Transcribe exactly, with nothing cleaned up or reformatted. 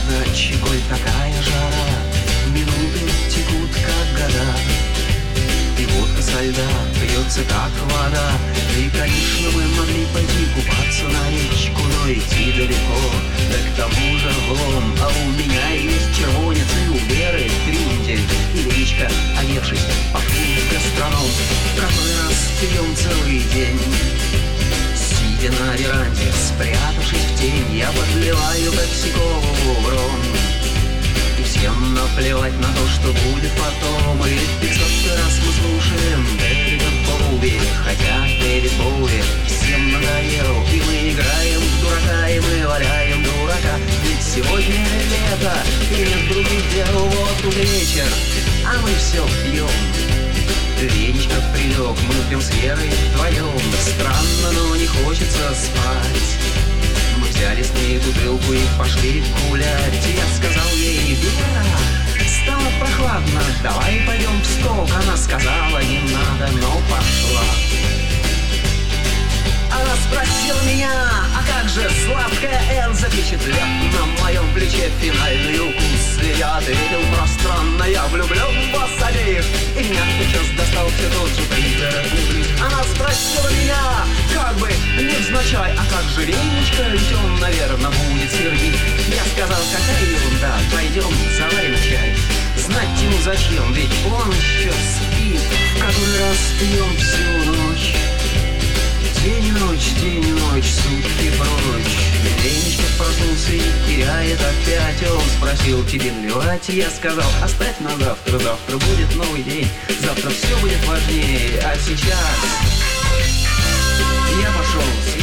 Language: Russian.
над Чигой такая жара, минуты текут, как года, и водка со льда пьется, как вода. И, конечно, мы могли пойти купаться на речку, но идти далеко, да к тому же лом. А у меня есть червонец и у Веры криндель и речка, одевшись, пошли в гастроном. Который раз пьем целый день, сидя на веранде, спрятавшись в тень, я подливаю Пепси-колу в ром. И всем наплевать на то, что будет потом. И пятьсот раз мы слушаем Дэвида Боуи, хотя Дэвид Боуи всем надоел. И мы играем в дурака, и мы валяем дурака. Ведь сегодня лето, и нет других дел. Вот уже вечер, а мы все пьем. Венечка прилег, мы пьем с Верой вдвоем. Странно, но не хочется спать. Мы взяли с ней бутылку и пошли гулять. Я сказал ей: Вера, стало прохладно, давай пойдем в сток. Она сказала: не надо, но пошла. Она спросила меня: а как же сладкая Эн запечатлет на моем плече финальный укус? И я ответил пространно: я влюблен в вас обеих. И меня сейчас достал все тот же призрачный блюз. Она спросила меня, как бы невзначай: а как же Венечка, ведь он, наверное, будет сердить. Я сказал: какая ерунда, пойдем заварим чай. Знать ему зачем, ведь он еще спит. В который раз пьем всю ночь. День и ночь, день и ночь, сутки прочь. Венечка проснулся и теряет опять. Он спросил: тебе наливать? Я сказал: оставь на завтра, завтра будет новый день. Завтра все будет важнее, а сейчас я пошел